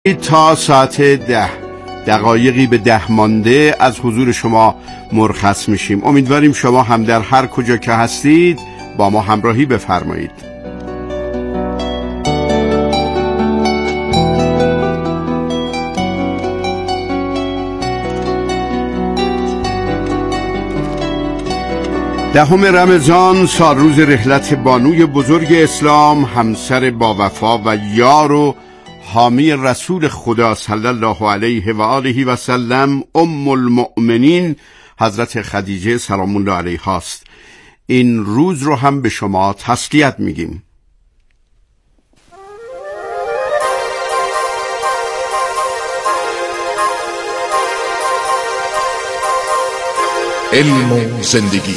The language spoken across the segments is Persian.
تا ساعت 10 دقایقی به 10 مانده از حضور شما مرخص میشیم. امیدواریم شما هم در هر کجا که هستید با ما همراهی بفرمایید. دهم رمضان، سالروز رحلت بانوی بزرگ اسلام، همسر با وفا و یار و حامی رسول خدا صلی الله علیه و آله و سلم، ام المؤمنین حضرت خدیجه سلام الله علیها است. این روز رو هم به شما تسلیت میگیم. علم و زندگی.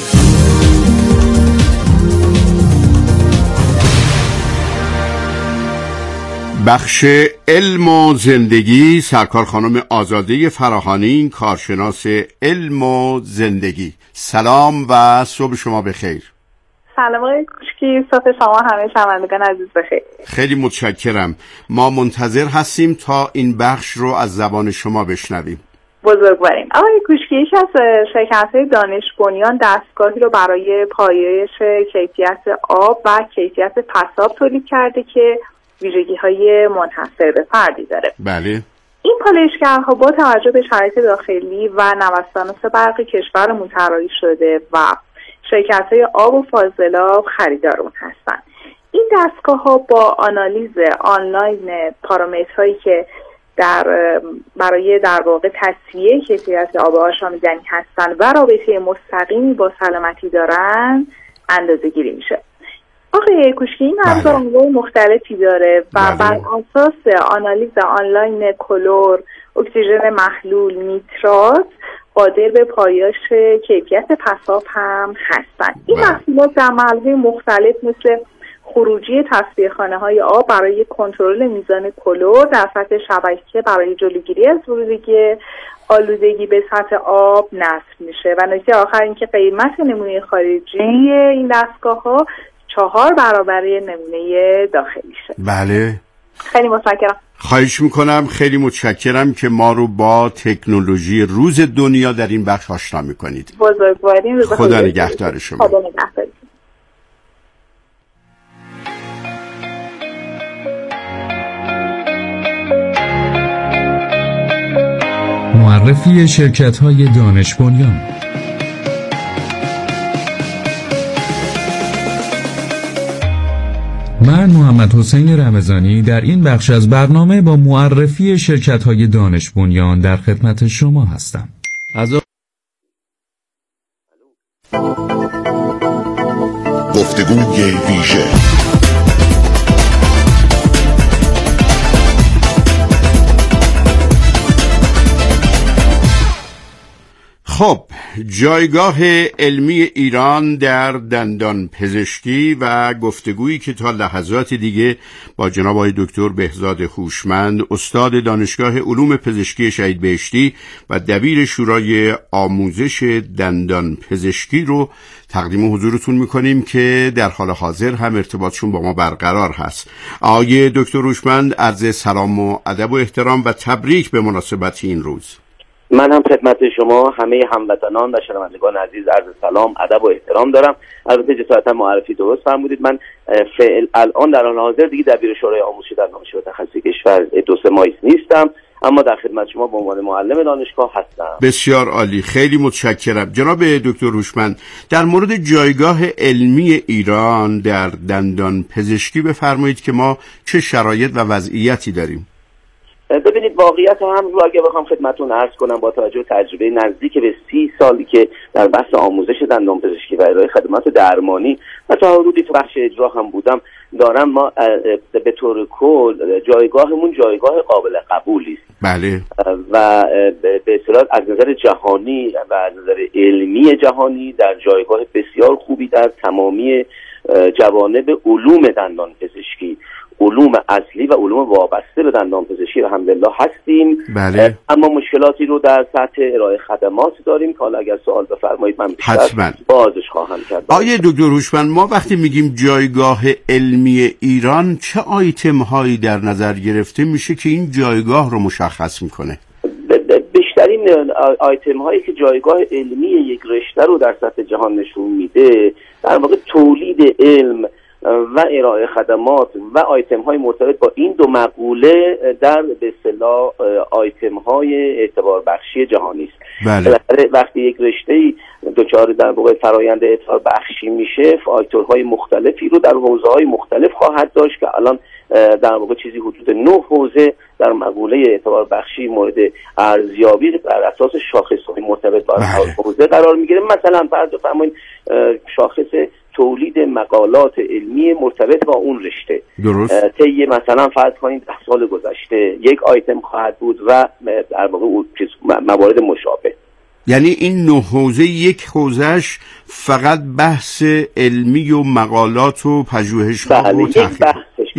بخش علم و زندگی، سرکار خانم آزاده فراهانی، کارشناس علم و زندگی. سلام و صبح شما بخیر. سلام آقای کوشکی، صبح شما همه شنوندگان عزیز بخیر. خیلی متشکرم. ما منتظر هستیم تا این بخش رو از زبان شما بشنویم. بزرگواریم. آقای کوشکی، یکی از شرکت‌های دانش بنیان دستگاهی رو برای پایش کیفیت آب و کیفیت پساب تولید کرده که ویژگی‌های منحصر به فردی داره. بله. این پالایشگرها با توجه به شرایط داخلی و نوسانات برق کشورمون طراحی شده و شرکت‌های آب و فاضلاب خریدار اون هستن. این دستگاه‌ها با آنالیز آنلاین پارامترهایی که برای در واقع تصفیه کیفیت آب آشامیدنی هستن و رابطه مستقیمی با سلامتی دارن اندازه‌گیری میشه. آقای کوشکی، این ابزار انواع مختلفی داره و بر اساس آنالیز آنلاین کلور، اکسیژن محلول، نیترات قادر به پایش کیفیت پساب هم هستند. این محصولات در مرحله مختلف مثل خروجی تصفیه‌خانه‌های آب برای کنترل میزان کلور در سطح شبکه برای جلوگیری از ورود آلودگی به سطح آب نصب میشه. و نکته آخر این که قیمت نمونه خارجی این دستگاه‌ها 4 برابر نمونه داخلیشه. بله. خیلی متشکرم. خواهش میکنم. خیلی متشکرم که ما رو با تکنولوژی روز دنیا در این بخش آشنا میکنید. بزرگواریم. خدا نگهدار شما. خدا نگهدار. معرفی شرکت‌های دانش بنیان. من محمد حسین رمضانی در این بخش از برنامه با معرفی شرکت‌های دانش بنیان در خدمت شما هستم. گفتگوی ویژه. خب، جایگاه علمی ایران در دندان پزشکی و گفتگویی که تا لحظات دیگه با جناب آقای دکتر بهزاد هوشمند، استاد دانشگاه علوم پزشکی شهید بهشتی و دبیر شورای آموزش دندان پزشکی رو تقدیم حضورتون میکنیم که در حال حاضر هم ارتباطشون با ما برقرار هست. آقای دکتر هوشمند، عرض سلام و ادب و احترام و تبریک به مناسبت این روز. من هم خدمت شما همه هموطنان و شنوندگان عزیز عرض سلام، ادب و احترام دارم. البته جسارتا معرفی درست فرمودید. من الان در حال حاضر دیگه دبیر شورای آموزش دندانپزشکی تخصصی کشور 2-3 ماهی نیستم، اما در خدمت شما به عنوان معلم دانشگاه هستم. بسیار عالی، خیلی متشکرم. جناب دکتر هوشمند، در مورد جایگاه علمی ایران در دندان پزشکی بفرمایید که ما چه شرایط و وضعیتی داریم. ببینید، واقعیت هم رو اگه بخوام خدمتتون عرض کنم، با توجه به تجربه نزدیک به 30 سالی که در بحث آموزش دندانپزشکی و ارائه خدمات درمانی و تا حدودی تو بخش اجرا هم بودم دارم، ما به طور کل جایگاهمون جایگاه قابل قبولی است. بله. و به اصطلاح از نظر جهانی و از نظر علمی جهانی در جایگاه بسیار خوبی در تمامی جوانب علوم دندانپزشکی، علوم اصلی و علوم وابسته به دندانپزشکی الحمدلله هستیم. بله. اما مشکلاتی رو در سطح ارائه خدمات داریم که حالا اگر سوال بفرمایید من بیشتر بازش خواهم کرد. آیه دکتر هوشمند، ما وقتی میگیم جایگاه علمی ایران، چه آیتم هایی در نظر گرفته میشه که این جایگاه رو مشخص میکنه؟ بیشترین آیتم هایی که جایگاه علمی یک رشته رو در سطح جهان نشون میده در واقع تولید علم و ارائه خدمات و آیتم های مرتبط با این دو مقوله در به اصطلاح آیتم های اعتبار بخشی جهانی است. بله. وقتی یک رشته دچار در واقع فرآیند اعتبار بخشی میشه، فاکتورهای مختلفی رو در حوزه‌های مختلف خواهد داشت که الان در واقع چیزی حدود 9 حوزه در مقوله اعتبار بخشی مورد ارزیابی بر اساس شاخص‌های مرتبط با حوزه قرار میگیره. مثلا فرض بفرمایید شاخص تولید مقالات علمی مرتبط با اون رشته درست طی مثلا فرض کنید 10 سال گذشته یک آیتم خواهد بود و در واقع موارد مشابه. یعنی این 9 حوزه یک حوزهش فقط بحث علمی و مقالات و پژوهش‌ها و تحقیق.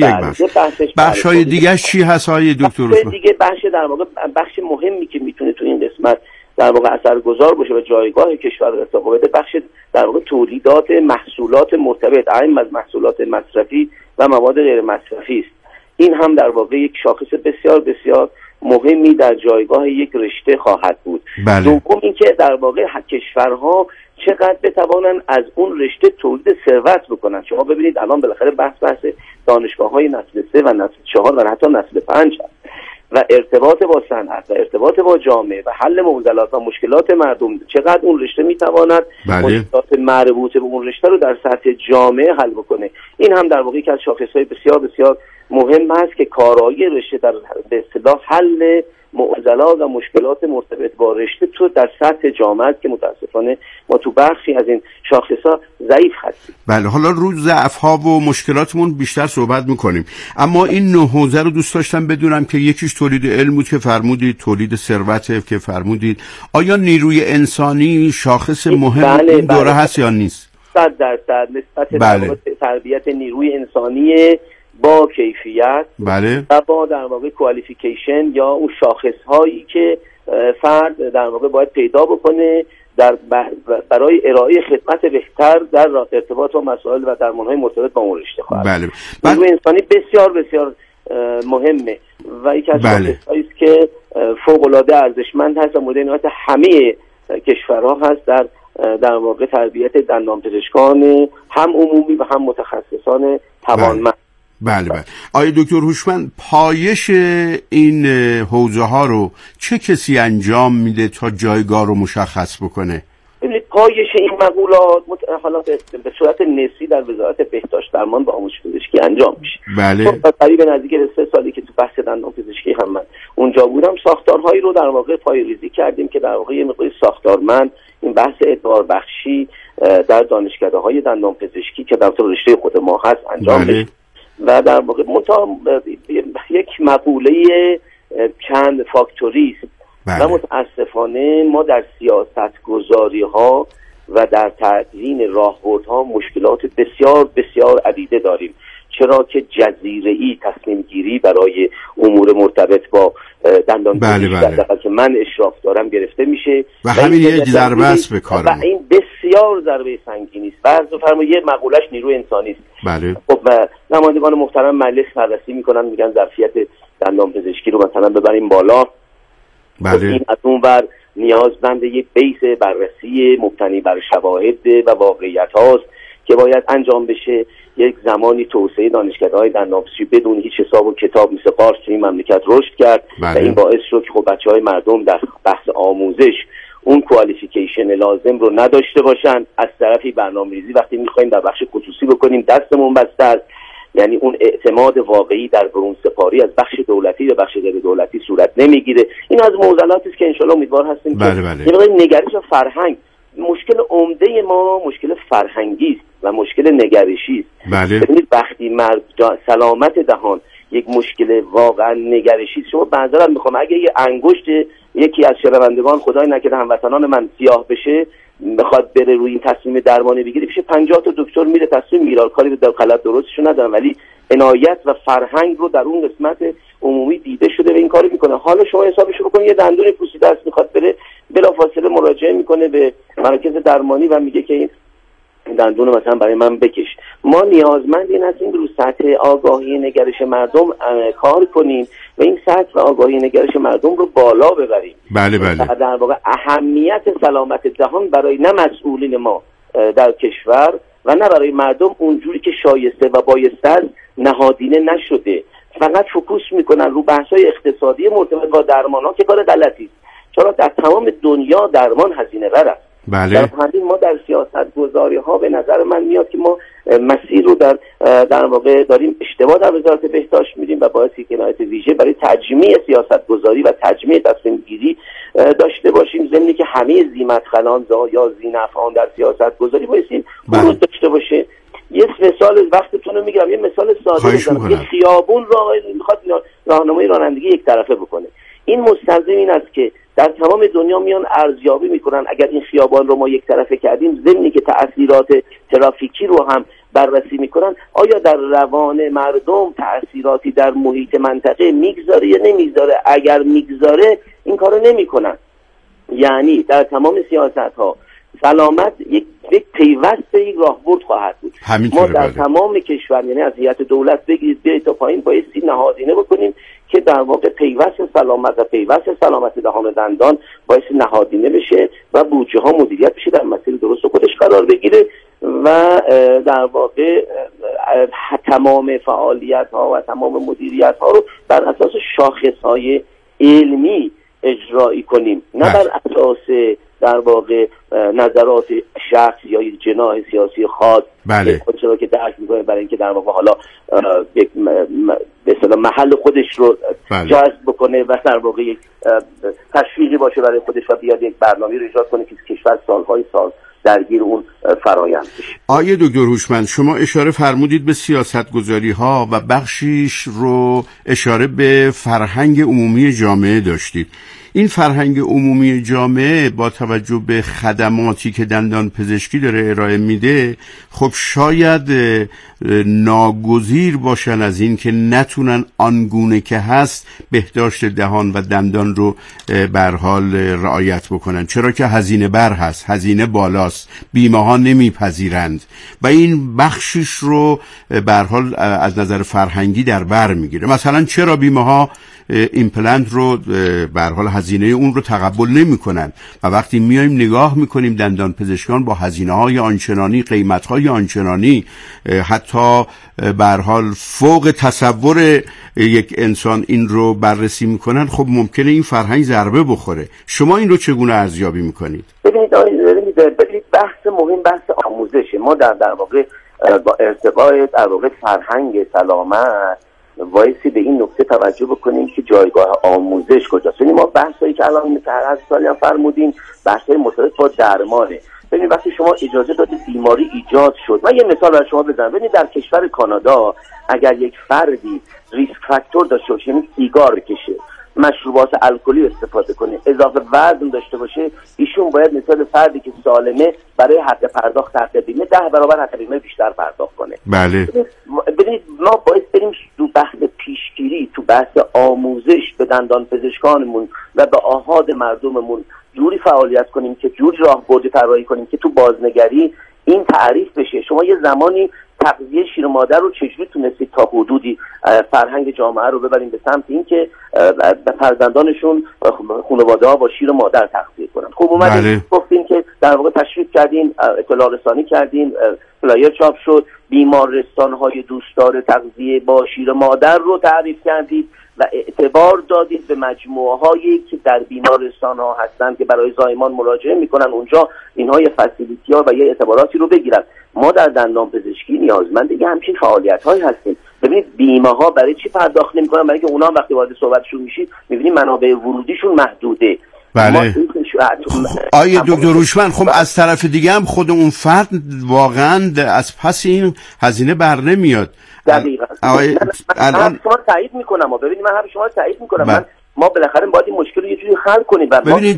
بخش‌های دیگه چی هست های دکتر؟ دیگه بخش در واقع بخش مهمی که میتونه تو این قسمت در واقع اثرگذار باشه و جایگاه کشور رو ارتقا بده، بخش در واقع تولیدات محصولات مرتبط اعم از محصولات مصرفی و مواد غیر مصرفی است. این هم در واقع یک شاخص بسیار بسیار مهمی در جایگاه یک رشته خواهد بود. بله. دوم اینکه در واقع کشورها چقدر بتوانن از اون رشته تولید ثروت بکنن. شما ببینید الان بالاخره بحث دانشگاه‌های نسل 3 و نسل 4 و حتی نسل 5 و ارتباط با صنعت و ارتباط با جامعه و حل معضلات و مشکلات مردم، چقدر اون رشته میتواند مشکلات مربوط به اون رشته رو در سطح جامعه حل بکنه. این هم در واقع یکی از شاخص‌های بسیار بسیار مهم است که کارایی رشته در به اصطلاح حل معضلات و مشکلات مرتبط با رشته تو در سطح جامعه است که متاسفانه ما تو بخشی از این شاخص‌ها ضعیف هستیم. بله، حالا روی ضعف‌ها و مشکلاتمون بیشتر صحبت می‌کنیم، اما این 9 حوزه رو دوست داشتم بدونم که یکیش تولید علم بود که فرمودید، تولید ثروت که فرمودید. آیا نیروی انسانی شاخص مهم این دوره هست یا نیست؟ 100% نسبت تربیت نیروی انسانی با کیفیت بله. و با در واقع کوالیفیکیشن یا اون شاخص هایی که فرد در واقع باید پیدا بکنه برای ارائه خدمت بهتر در ارتباط با مسائل و درمان‌های مرتبط با اون رشته خواهد. بله. نیروی انسانی بسیار بسیار مهمه و یکی از شاخص‌هایی است که فوق‌العاده ارزشمند هست و مورد عنایت همه کشورها هست در واقع تربیت دندانپزشکان هم عمومی و هم متخصصان توانمند. بله. آقای دکتر هوشمند، پایش این حوزه ها رو چه کسی انجام میده تا جایگاه رو مشخص بکنه؟ ببینید پایش این مقولات حالا به صورت نسبی در وزارت بهداشت درمان و آموزش پزشکی انجام میشه. بله. تقریبا نزدیک 3 سالی که تو بحث دندانپزشکی هم من اونجا بودم، ساختارهایی رو در واقع پایه‌ریزی کردیم که در واقع یه مقدار ساختارمند این بحث اعتبار بخشی در دانشکده‌های دندانپزشکی که در رشته خود ما هست انجام بشه. و در واقع یک مقوله چند فاکتوری است و متاسفانه ما در سیاست گذاری ها و در تعیین راهبردها مشکلات بسیار بسیار عدیده داریم، چرا که جزیره‌ای تصمیم گیری برای امور مرتبط با دندانپزشکی که من اشراف دارم گرفته میشه و همین یک ضربه است به کار و این بسیار ضربه سنگینی است. فرض بفرمایید یه مقولش نیروی انسانی است. بله. خب نمایندگان محترم مجلس بررسی میکنن، میگن ظرفیت دندانپزشکی رو مثلا ببریم بالا. بله. این از اون ور نیازمند یک بیس بررسی مبتنی بر شواهد و واقعیت هاست که باید انجام بشه. یک زمانی توسعه دانشکده‌های دندانپزشکی بدون هیچ حساب و کتاب مثل قارچ تو این مملکت رشد کرد. بله. و این باعث شد که خب بچه‌های مردم در بحث آموزش اون کوالیفیکیشن لازم رو نداشته باشن. از طرفی برنامه‌ریزی وقتی می‌خوایم در بخش خصوصی بکنیم دستمون بسته است، یعنی اون اعتماد واقعی در برون سپاری از بخش دولتی به بخش غیر دولتی صورت نمیگیره. این از موضوعاتی است که ان شاءالله امیدوار هستیم که این نگرش و فرهنگ، مشکل عمده ما مشکل فرهنگی است و مشکل نگرشی است. بله. ببینید وقتی سلامت دهان یک مشکل واقعا نگرشی. شما بعضا میخوام اگه یه انگشت یکی از شنوندگان خدای نکرده هموطنان من سیاه بشه، بخواد بره روی این تصمیم درمانی بگیره، پیش 50 تا دکتر میره تصمیم میگیره، کاری به غلط درستشو ندارم، ولی عنایت و فرهنگ رو در اون قسمت عمومی دیده شده و این کارو میکنه. حالا شما حسابش رو بکنید، یه دندون پوسیده است میخواد بره، بلافاصله مراجعه میکنه به مراکز درمانی و میگه که این دندون مثلا برای من بکش. ما نیازمند این هستیم رو سطح آگاهی نگرش مردم کار کنیم و این سطح آگاهی نگرش مردم رو بالا ببریم. بله بله. در واقع اهمیت سلامت دهان برای نه مسئولین ما در کشور و نه برای مردم اونجوری که شایسته و بایسته است نهادینه نشده. فقط فوکوس میکنن رو بحث‌های اقتصادی مرتبط با درمان‌ها که کار غلطی است. چرا در تمام دنیا درمان هزینه بر است. بله. در همین ما در سیاست گذاری ها به نظر من میاد که ما مسیر رو در واقع داریم اشتباه در وزارت بهداشت میدیم و باعث یک عنایت ویژه برای تجمیع سیاست گذاری و تجمیع تصمیم گیری داشته باشیم، ضمنی که همه ذی‌مدخلان یا ذی‌نفعان در سیاست گذاری بایستیم ورود داشته باشه. یه مثال وقتتون رو میگم، یه مثال ساده میزنم. یه خیابون راه میخواد راهنمای رانندگی یک طرفه بکنه. این مستلزم این است که در تمام دنیا میان ارزیابی میکنن اگر این خیابان رو ما یک طرفه کردیم، ضمنی که تأثیرات ترافیکی رو هم بررسی میکنن، آیا در روان مردم تأثیراتی در محیط منطقه میگذاره یا نمیگذاره. اگر میگذاره این کارو نمیکنن. یعنی در تمام سیاست ها سلامت یک پیوست یک راهبرد خواهد بود. ما در تمام کشور، یعنی از هیئت دولت بگیرید بیایید تا پایین، بایستی نهادینه بکنیم که در واقع پیوست سلامت و پیوست سلامت دهان و دندان باعث نهادینه بشه و بودجه ها مدیریت بشه در مسیر درست خودش قرار بگیره و در واقع تمام فعالیت ها و تمام مدیریت ها رو بر اساس شاخص های علمی اجرایی کنیم، نه بر اساس در واقع نظرات شخص یا جناح سیاسی خاص. بله. خودش که درک میکنه برای اینکه در واقع حالا یک به اصطلاح محل خودش رو جذب بکنه و در واقع یک تشویقی باشه برای خودش و بیاد یک برنامه رو ایجاد کنه که کشور سالهای سال درگیر اون فرآیند بشه. آیه دکتر هوشمند، شما اشاره فرمودید به سیاست‌گذاری ها و بخشیش رو اشاره به فرهنگ عمومی جامعه داشتید. این فرهنگ عمومی جامعه با توجه به خدماتی که دندان پزشکی داره ارائه میده، خب شاید ناگزیر باشن از این که نتونن آنگونه که هست بهداشت دهان و دندان رو به هر حال رعایت بکنن، چرا که هزینه بر هست، هزینه بالاست، بیمه ها نمیپذیرند و این بخشش رو به هر حال از نظر فرهنگی در بر میگیره. مثلا چرا بیمه ها ایمپلنت رو به هر حال هزینه اون رو تقبل نمی‌کنن و وقتی میایم نگاه می‌کنیم دندان پزشکان با هزینه‌های آنچنانی، قیمت‌های آنچنانی، حتی به هر حال فوق تصور یک انسان این رو بررسی می‌کنن، خب ممکنه این فرهنگ ضربه بخوره. شما این رو چگونه ارزیابی می‌کنید؟ ببینید بحث مهم بحث آموزشه. ما در واقع با ارتقاء در واقع فرهنگ سلامت وایسی به این نکته توجه بکنیم که جایگاه آموزش کجاست. یعنی ما بحثایی که الان هر سالی هم فرمودیم بحثای مرتبط با درمانه. ببینید وقتی شما اجازه دادید بیماری ایجاد شد، من یه مثال برای شما بزنم. ببینید در کشور کانادا اگر یک فردی ریسک فاکتور داشته باشه، یعنی سیگار بکشه، مشروبات الکلی استفاده کنه، اضافه وزن داشته باشه، ایشون باید مثل فردی که سالمه برای حق پرداخت حق بیمه 10 برابر حق بیمه بیشتر پرداخت کنه. بله. ببینید ما باید بریم تو بحث پیشگیری، تو بحث آموزش به دندان پزشکانمون و به آحاد مردممون جوری فعالیت کنیم که جوری راهبردی طراحی کنیم که تو بازنگری این تعریف بشه. شما یه زمانی تغذیه شیر مادر رو چجوری تونستید تا حدودی فرهنگ جامعه رو ببریم به سمت این که فرزندانشون خانواده ها با شیر مادر تغذیه کنن. خب اومدین گفتین که در واقع تشویق کردین، اطلاع رسانی کردین، فلایر چاپ شد، بیمارستان های دوستدار تغذیه با شیر مادر رو تعریف کردید و اعتبار دادید به مجموعه هایی که در بیمارستان ها هستن که برای زایمان مراجعه میکنن، اونجا اینها یه فسیلیتی ها و یه اعتباراتی رو بگیرن. ما در دندان پزشکی نیازمند دیگه همچین فعالیت هایی هستیم. ببینید بیمه ها برای چی پرداخت نمیکنن؟ برای اینکه اونا وقتی وارد صحبتشون میشید میبینید منابع ورودیشون محدوده. بله. آیه دکتر هوشمند، خب از طرف دیگه هم خود اون فرد واقعا از پس این هزینه بر نمیاد. دقیقاً. الان شما تایید میکنم، ببینید من هم شما تایید میکنم، ما بالاخره باید این مشکل رو یه جوری حل کنیم. ببینید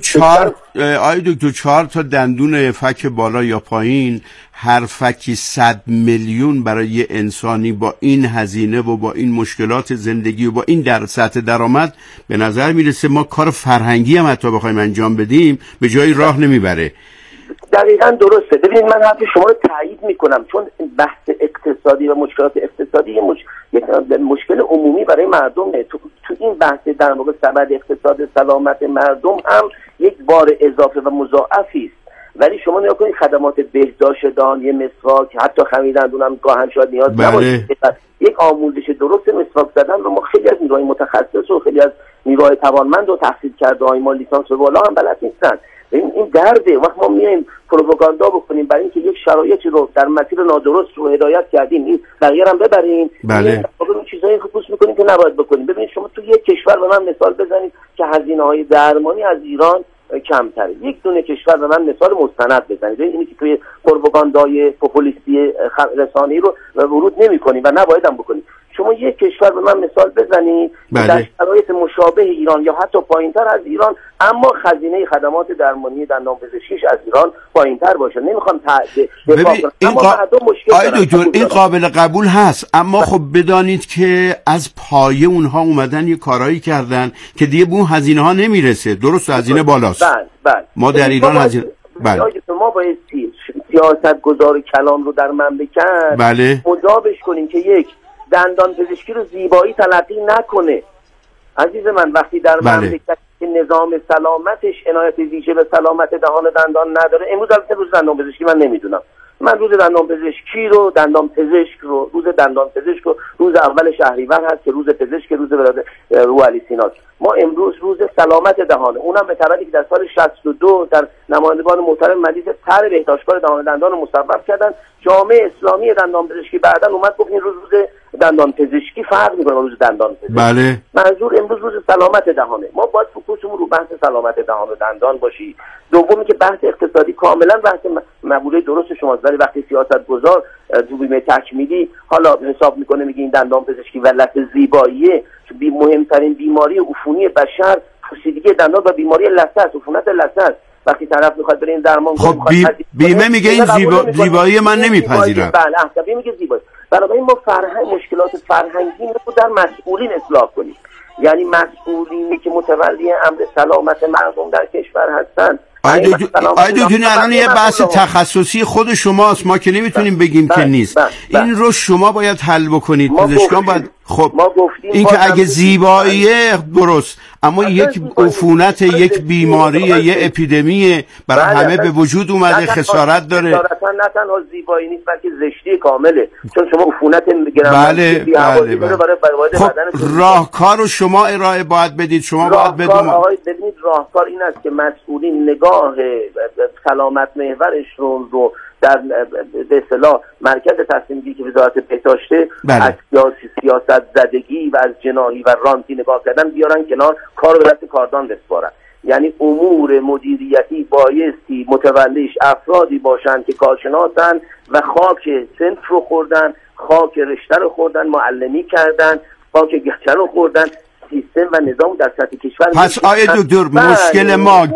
آیه دکتر 4 تا دندون فک بالا یا پایین، هر فکی 100 میلیون برای یه انسانی با این هزینه و با این مشکلات زندگی و با این در سطح درآمد، به نظر میرسه ما کار فرهنگی هم حتی بخوایم انجام بدیم به جای راه نمیبره. دقیقاً درسته. ببینید من حرف شما رو تایید میکنم، چون بحث اقتصادی و مشکلات اقتصادی یک مشکل عمومی برای مردمه. تو این بحث در واقع سبد اقتصاد سلامت مردم هم یک بار اضافه و مضاعفی است. ولی شما نگاه کنید خدمات بهداشت دهان، مسواک، حتی خمیر دندون هم گاهن شاید نیاز نباشه. یک آموزش درست مسواک زدن رو ما خیلی از نیروهای متخصص و خیلی از نیروهای توانمند و تحصیل کرده های ما لیسانس و بالا هم بلد نیستن. این درده. وقت ما میایم پروپاگاندا بکنیم برای اینکه یک شرایطی رو در مسیر نادرست رو هدایت کردیم، این بقیه هم ببریم. بله. این چیزایی فوکوس میکنیم که نباید بکنیم. ببینید شما تو یک کشور به من مثال بزنید که هزینه‌های درمانی از ایران کمتره. یک دونه کشور به من مثال مستند بزنید. اینی که توی پروپاگاندای پوپولیستی رسانه‌ای رو ورود نمی‌کنیم و نباید هم بکنیم. شما یک کشور به من مثال بزنید در شرایط مشابه ایران یا حتی پایینتر از ایران، اما خزینه خدمات درمانی دندانپزشکیش از ایران پایینتر باشه. نمیخوام دفاع کنم، اما مردم مشکل دارن. این قابل قبول هست، اما خب بدانید که از پایه اونها اومدن یه کارایی کردن که دیگه به اون هزینه ها نمیرسه. درست، هزینه بالاست. بله. ما در ایران هزینه ما باید سیاست گذار کلان رو در مملکت مجابش کنیم که یک، دندان پزشکی رو زیبایی تلقی نکنه. عزیز من، وقتی در مملکت که نظام سلامتش عنایت ویژه به سلامت دهان و دندان نداره، امروز البته روز دندان پزشکی من نمیدونم، من روز دندان پزشکی رو دندان پزشک رو روز اول شهریور هست که روز پزشک، روز ولادت رو علی سینا. ما امروز روز سلامت دهانه، اونم به طرفی که در سال 62 در نمایندگان محترم مجلس طرح بهداشتگاه دهان و دندان رو مصوب کردن. جامعه اسلامی دندان پزشکی بعداً اومد گفت این روز دندان پزشکی فرق میکنه با روز دندان پزشکی. بله. منظور امروز روز سلامت دهانه. ما باید فوکوسمون رو بحث سلامت دهان و دندان باشی. دومی که بحث اقتصادی کاملا بحث مقوله درست شماست، ولی وقتی سیاستگزار تو بیمه تکمیلی حالا حساب میکنه میگه این دندان پزشکی ولت زیباییه، مهمترین بیماری عفونی بشر پوسیدگی دندان و بیماری لثه، عفونت لثه. وقتی طرف میخواد بره این درمان خب بیمه میگه این زیبایی من نمیپذیرم. بله، بیمه میگه زیبایی. بنابراین ما مشکلات فرهنگی رو در مسئولین اصلاح کنیم. یعنی مسئولینی که متولی امر سلامت مردم در کشور هستن. آیدو الان یه بحث تخصصی خود شماست، ما که نمیتونیم بگیم که نیست. این رو شما باید حل بکنید. پزشکان باید این که اگه زیباییه درست، اما یک عفونت، یک بیماری، یه اپیدمی برای همه به وجود اومده، خسارت داره. نه تنها زیبایی نیست بلکه زشتی کامله، چون شما عفونت بله. خب راهکار رو شما ارائه باید بدید. شما باید ببینید راهکار این است که مسئولین نگاه سلامت محورشون رو در به اصطلاح مرکز تصمیم گیری که وزارت بهداشته از سیاست زدگی و از جناحی و رانتی نگاه کردن بیارن کنار، کار رو به دست کاردان بسپارن. یعنی امور مدیریتی بایستی متولیش افرادی باشند که کارشناسن و خاک صنف رو خوردن، خاک رشته رو خوردن، معلمی کردن، خاک گچه رو خوردن. سیستم و نظام در سطح کشور. پس آیه دکتر مشکل ما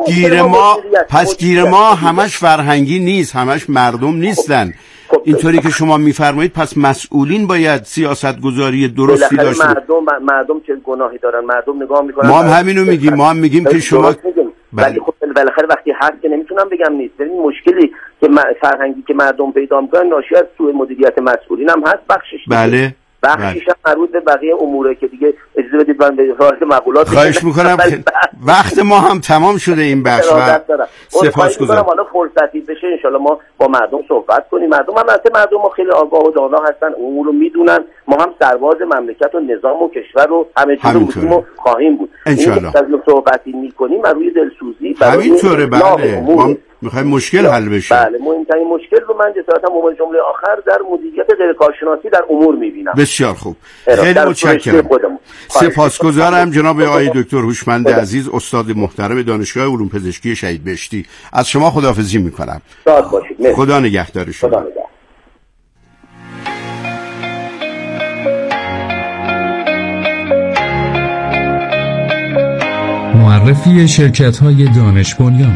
گیر ما همش فرهنگی نیست، همش مردم نیستن. اینطوری که شما میفرمایید پس مسئولین باید سیاست گذاری درستی داشته. مردم چه گناهی دارن؟ مردم نگاه میکنن. ما هم همینو میگیم، ما هم میگیم که شما ولی خب بالاخره وقتی هست که نمیتونم بگم نیست. این مشکلی که فرهنگی که مردم پیدا میکنن ناشی از سوء مدیریت مسئولین هم هست بخشش. بله. بخشیش هم مربوط به بقیه اموره که دیگه اجازه بدید من به وارد مقولات خواهش میکنم. وقت ما هم تمام شده این بخش و سپاسگزارم. حالا فرصتی بشه ان شاءالله ما با مردم صحبت کنیم. مردم ما خیلی آگاه و دانا هستن، امور رو میدونن. ما هم سرباز مملکت و نظام و کشور رو همه چیز بودیم و خواهیم بود. ان شاءالله صحبتی میکنیم روی دلسوزی همینطوره. بله میخوایم مشکل حل بشه. بله، مهمترین مشکل رو من جسارتا عنوان جمله آخر در مدیریت غیر کارشناسی در امور میبینم. بسیار خوب، خیلی متشکرم. سپاسگزارم جناب آقای دکتر هوشمند عزیز، استاد محترم دانشگاه علوم پزشکی شهید بهشتی. از شما خداحافظی میکنم. شاد باشید. خدا نگهدار شما. خدا نگهدار. معرفی شرکت‌های دانش بنیان.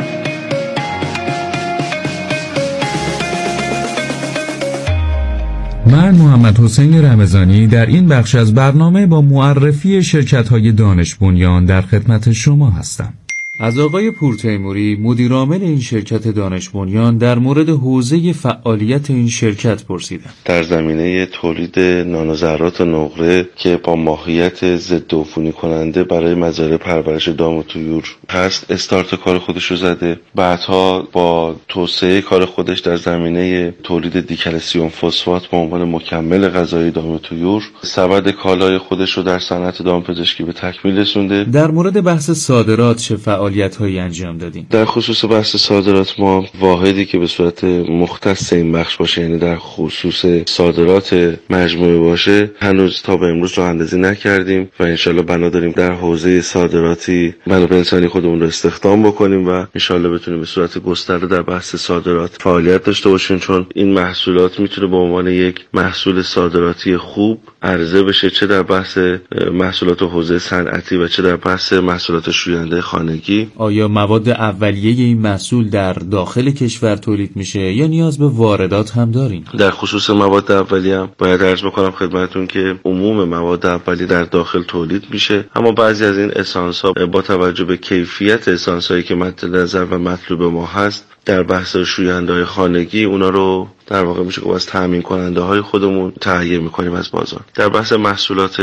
من محمد حسین رمضانی در این بخش از برنامه با معرفی شرکت‌های دانش بنیان در خدمت شما هستم. از آقای پورتیموری مدیر عامل این شرکت دانش بنیان در مورد حوزه فعالیت این شرکت پرسیدم. در زمینه تولید نانوذرات نقره که با ماهیت ضد عفونی کننده برای مزارع پرورش دام و طیور هست استارت کار خودش رو زده. بعدها با توسعه کار خودش در زمینه تولید دیکلسیوم فسفات به عنوان مکمل غذایی دام و طیور سبد کالای خودش رو در صنعت دامپزشکی به تکمیل رسونده. در مورد بحث صادرات چه فعالیت‌هایی انجام دادیم؟ در خصوص بحث صادرات ما واحدی که به صورت مختص این بخش باشه، یعنی در خصوص صادرات مجموعه باشه، هنوز تا به امروز راه اندازی نکردیم و انشالله بنا داریم در حوزه صادراتی منابع انسانی خودمون رو استخدام بکنیم و انشالله بتونیم به صورت گسترده در بحث صادرات فعالیت داشته باشیم، چون این محصولات میتونه به عنوان یک محصول صادراتی خوب عرضه بشه، چه در بحث محصولات حوزه صنعتی و چه در بحث محصولات شوینده خانگی. آیا مواد اولیه این محصول در داخل کشور تولید میشه یا نیاز به واردات هم داریم؟ در خصوص مواد اولیه هم باید عرض بکنم خدمتتون که عموم مواد اولیه در داخل تولید میشه، اما بعضی از این اسانس ها با توجه به کیفیت اسانس هایی که مد نظر و مطلوب ما هست در بحث شوینده‌های خانگی اونا رو در واقع میشه که از تامین کننده های خودمون تهیه میکنیم از بازار. در بحث محصولات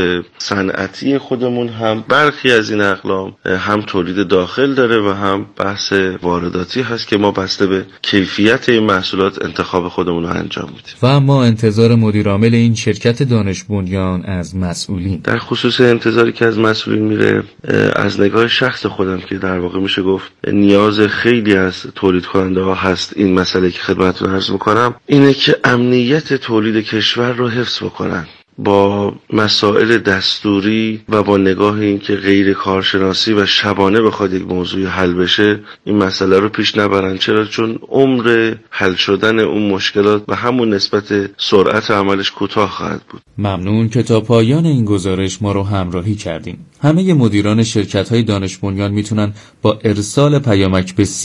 صنعتی خودمون هم برخی از این اقلام هم تولید داخل داره و هم بحث وارداتی هست که ما بسته به کیفیت این محصولات انتخاب خودمون رو انجام میدیم. و ما انتظار مدیر عامل این شرکت دانش بنیان از مسئولین. در خصوص انتظاری که از مسئولین میره، از نگاه شخص خودم که در واقع میشه گفت نیاز خیلی از تولید کننده ها هست این مسئله که خدمتتون عرض میکنم، اینه که امنیت تولید کشور رو حفظ بکنن با مسائل دستوری و با نگاه این که غیر کارشناسی و شبانه بخواد یک موضوع حل بشه این مسئله رو پیش نبرن. چرا؟ چون عمر حل شدن اون مشکلات و همون نسبت سرعت عملش کوتاه خواهد بود. ممنون که تا پایان این گزارش ما رو همراهی کردیم. همه مدیران شرکت‌های دانش بنیان میتونن با ارسال پیامک به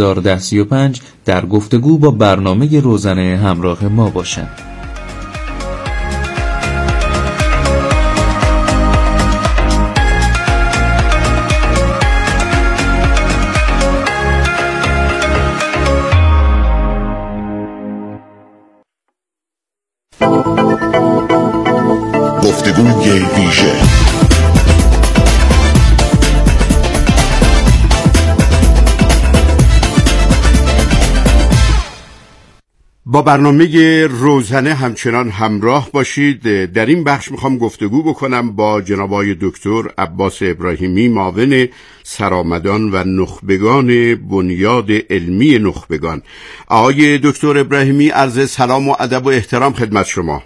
301035 در گفتگو با برنامه روزانه همراه ما باشن. گفتگوی ویژه با برنامه روزانه همچنان همراه باشید. در این بخش میخوام گفتگو بکنم با جناب آقای دکتر عباس ابراهیمی، معاون سرآمدان و نخبگان بنیاد علمی نخبگان. آقای دکتر ابراهیمی، عرض سلام و ادب و احترام خدمت شما.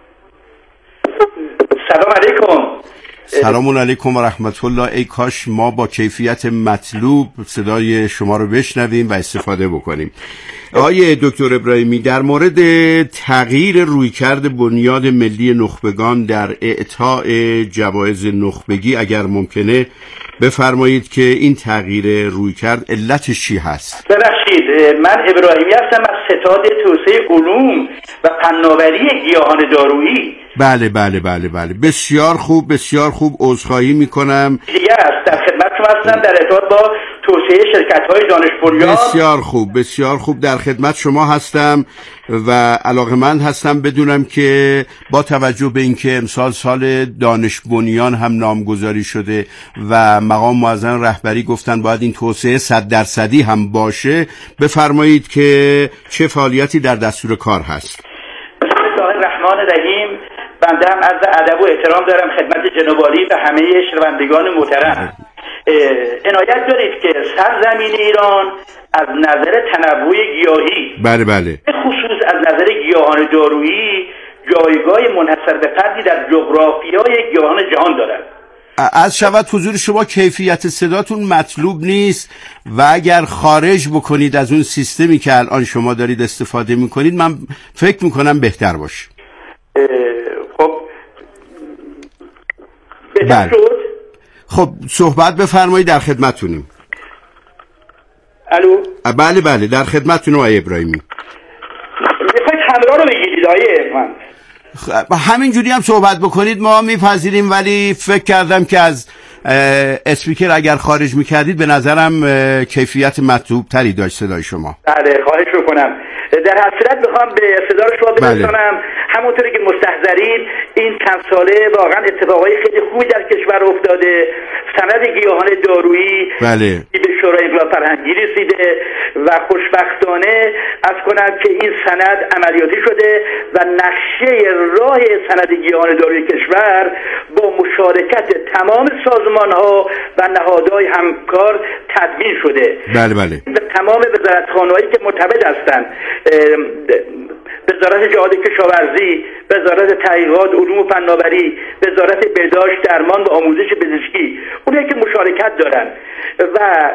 سلام علیکم. سلام علیکم و رحمت الله. ای کاش ما با کیفیت مطلوب صدای شما رو بشنویم و استفاده بکنیم. آقای دکتر ابراهیمی، در مورد تغییر رویکرد بنیاد ملی نخبگان در اعطاء جوایز نخبگی اگر ممکنه بفرمایید که این تغییر رویکرد علتش چی هست؟ ببخشید، من ابراهیمی هستم از ستاد توسعه علوم و فناوری گیاهان دارویی. بله بله بله بله، بسیار خوب بسیار خوب، عذرخواهی میکنم. دیگه است در خدمت شما هستم در ارتباط با توسعه شرکت‌های دانش بنیان. بسیار خوب بسیار خوب، در خدمت شما هستم و علاقه‌مند هستم بدونم که با توجه به اینکه امسال سال دانش بنیان هم نامگذاری شده و مقام معظم رهبری گفتن باید این توسعه 100% هم باشه، بفرمایید که چه فعالیتی در دستور کار هست؟ بسم الله الرحمن الرحیم. بنده هم عرض ادب و احترام دارم خدمت جناب عالی و همه شنوندگان محترم. عنایت دارید که سرزمین ایران از نظر تنوع گیاهی بله به خصوص از نظر گیاهان دارویی جایگاه منحصر به فردی در جغرافیای گیاهان جهان دارد. از شود حضور شما کیفیت صداتون مطلوب نیست و اگر خارج بکنید از اون سیستمی که الان شما دارید استفاده میکنید من فکر میکنم بهتر باشه. خب بله. خب صحبت بفرمایید، در خدمتتونیم. الو. بله در خدمتتونم آقای ابراهیمی. میخواید همراه رو بگیرید آقای من؟ همینجوری هم صحبت بکنید ما میپذیریم، ولی فکر کردم که از اسپیکر اگر خارج میکردید به نظرم کیفیت مطلوب تری داشت صدای شما. بله خواهش میکنم. در هر صورت میخوام به صدا رو شما برسونم. همونطوری که مستحضرین این چند ساله واقعا اتفاقای خیلی خوبی در کشور افتاده. سند گیاهان دارویی به شورای انقلاب فرهنگی رسیده و خوشبختانه از کنم که این سند عملیاتی شده و نقشه راه سند گیاهان دارویی کشور با مشارکت تمام سازمان‌ها و نهادهای همکار تدوین شده. بله. تمام وزارتخانه‌هایی که مرتبط هستند، وزارت جهاد کشاورزی، وزارت تحقیقات علوم و فناوری، وزارت بهداشت درمان و آموزش پزشکی، اونایی که مشارکت دارن و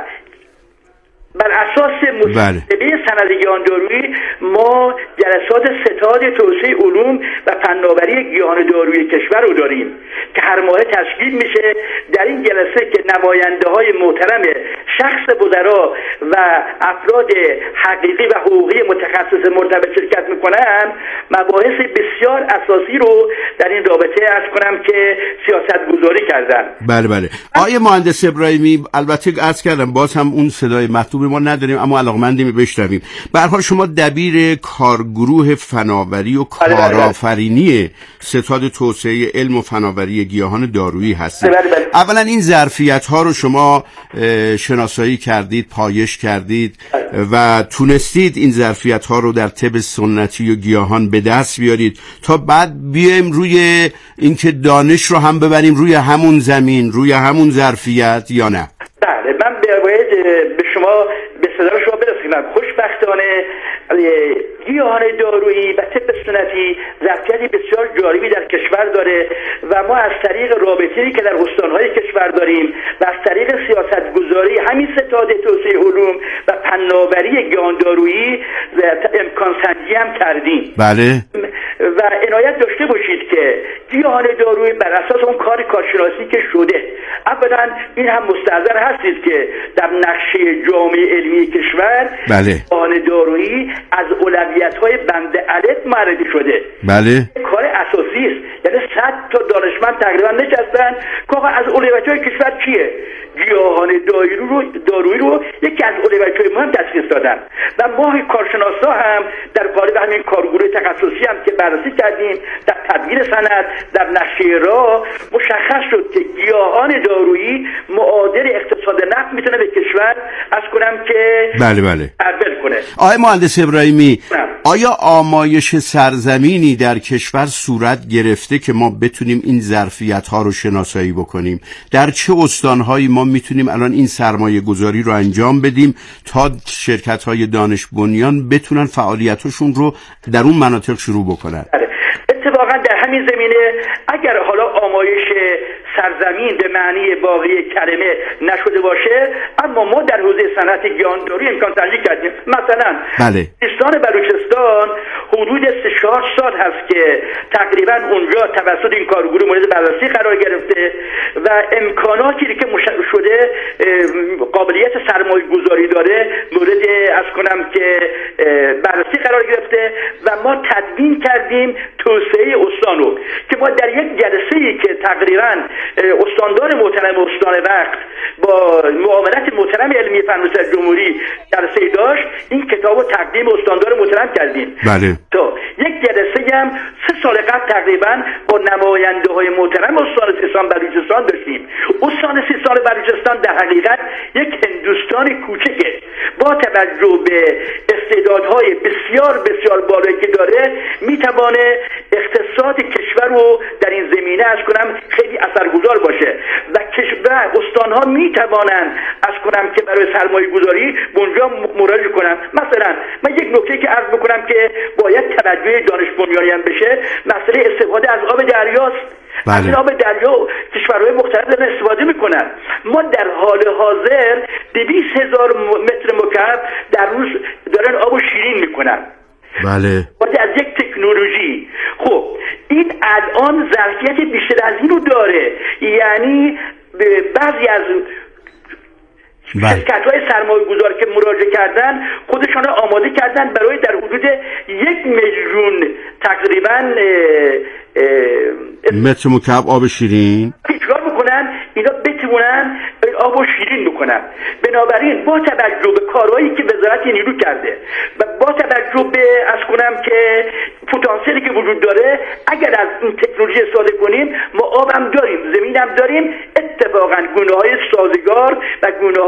بر اساس مصوبه سند گیاهان دارویی ما جلسات ستاد توسعه علوم و فناوری گیاهان دارویی کشور رو داریم که هر ماه تشکیل میشه. در این جلسه که نماینده های محترم شخص وزرا و افراد حقیقی و حقوقی متخصص مرتبط شرکت میکنن، مباحث بسیار اساسی رو در این رابطه عرض کنم که سیاست گذاری کردن. بله. آقای مهندس ابراهیمی، البته عرض کردم باز هم اون صدای مطلوب ما نداریم اما علاقمندیم بشنویم. به هر حال شما دبیر کارگروه فناوری و کارآفرینی ستاد توسعه علم و فناوری گیاهان دارویی هستید. اولا این ظرفیت ها رو شما شناسایی کردید، پایش کردید و تونستید این ظرفیت ها رو در طب سنتی و گیاهان به دست بیارید تا بعد بیایم روی اینکه دانش رو هم ببریم روی همون زمین، روی همون ظرفیت، یا نه؟ بله، من باید به شما به صدا شما برسونم. خوشبختانه گیاهان دارویی و طب سنتی ظرفیتی بسیار جالبی در کشور داره و ما از طریق رابطه‌ای که در استان‌های کشور داریم و از طریق سیاست‌گذاری همین ستاد توسعه علوم و فناوری گیاهان دارویی امکان سنجی هم کردیم. بله. و عنایت داشته باشید که گیاهان دارویی بر اساس اون کارشناسی که شده، اولا این هم مستحضر هستید که در نقشه جامعه علمی کشور گیاهان دارویی از اولویت‌های بند الف معرفی شده. بله. کار اساسی است. یعنی 100 تا دانشمند تقریبا نشستن که از اولویت‌های کشور چیه؟ گیاهان دارویی رو یکی از اولویت‌های مهم تشخیص دادن و ما کارشناسا هم در قالب همین کارگروه تخصصی هم که بررسی کردیم در تدوین سند در نقشه راه مشخص شد که گیاهان دارویی معادل اقتصاد نفت میتونه به کشور از کنم که اول کنه. آقای مهندس ابراهیمی، آیا آمایش سرزمینی در کشور صورت گرفته که ما بتونیم این ظرفیت‌ها رو شناسایی بکنیم؟ در چه استان‌هایی ما میتونیم الان این سرمایه گذاری رو انجام بدیم تا شرکت‌های دانش بنیان بتونن فعالیتشون رو در اون مناطق شروع بکنن؟ اتفاقا در همین زمینه اگر حالا آمایش سرزمین به معنی واقعی کلمه نشده باشه، اما ما در حوزه صنعت گیاهانداری امکان سنجی کردیم. مثلا استان بلوچستان حدود 3-4 سال هست که تقریبا اونجا توسط این کارگروه مورد بررسی قرار گرفته و امکاناتی که شده قابلیت سرمایه گذاری داره مورد از کنم که بررسی قرار گرفته و ما تدوین کردیم توسعه استانو که ما در یک جلسه‌ای که تقریبا استاندار محترم استان وقت با معاونت محترم علمی فرمانده جمهوری جلسه داشت، این کتابو تقدیم استاندار محترم کردیم. تو یک جلسه هم 3 سال قبل تقریبا با نماینده های محترم استان سیستان بلوچستان داشتیم. استان سیستان بلوچستان در حقیقت یک هندوستان کوچکه با توجه به استعدادهای بسیار بالایی که داره میتوانه اقتصاد کشور رو در این زمینه از کنم خیلی اثرگذار باشه و استان آنها می توانند از کنم که برای سرمایه گذاری به اونجا مراجعه کنند. مثلا من یک نکته که عرض بکنم که باید توجه دانش بنیانیان بشه، مسئله استفاده از آب دریاست. از این آب دریا کشورهای مختلف دارن استفاده میکنن. ما در حال حاضر 200,000 متر مکعب در روز دارن آب شیرین میکنن. بله. از یک تکنولوژی. خب این الان ظرفیت بیشتر از اینو داره، یعنی بعضی از شرکت‌های سرمایه‌گذار که مراجعه کردن خودشان را آماده کردن برای در حدود 1,000,000 تقریبا متر مکعب آب شیرین چیکار بکنن اینا بتونن آب شیرین بکنن. بنابراین با توجه به کارهایی که وزارت نیرو کرده و با توجه به از کنم که پتانسیلی که وجود داره، اگر از این تکنولوژی استفاده کنیم ما آب هم داریم، زمین هم داریم، اتفاقا گونه‌های سازگار و گونه